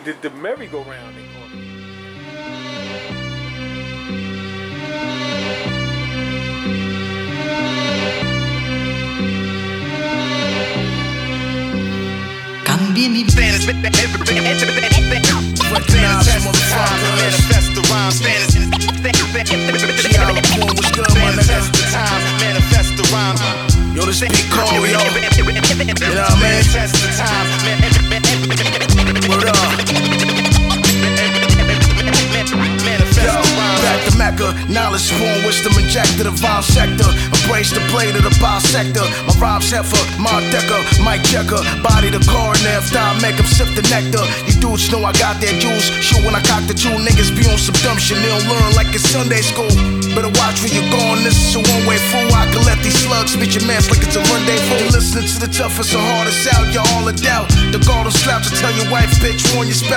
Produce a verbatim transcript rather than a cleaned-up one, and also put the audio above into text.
The, the merry-go-round, they call it. Cambie mi Manifest the rhyme, manifest the time, manifest the rhyme. Yo, this big call, yo. You know what I mean? Manifest the time. Word up. Manifest Yo, the rhyme. back to Mecca, knowledge spawn, wisdom injected, a vile sector. Embrace the blade of the bisector. My rhymes heifer, Mark Decker, Mike Checker. Body the coroner, if I make him sip the nectar. You dudes know I got that juice. Shoot when I cock the two niggas be on subdumption. They don't learn like it's Sunday school. Better watch where you're going, this is a one-way fool. I can let these slugs spit your mans like it's a rendezvous. You're listening to the toughest and hardest out, you're all a doubt. The guard will slouch to tell your wife, bitch, warn your spouse.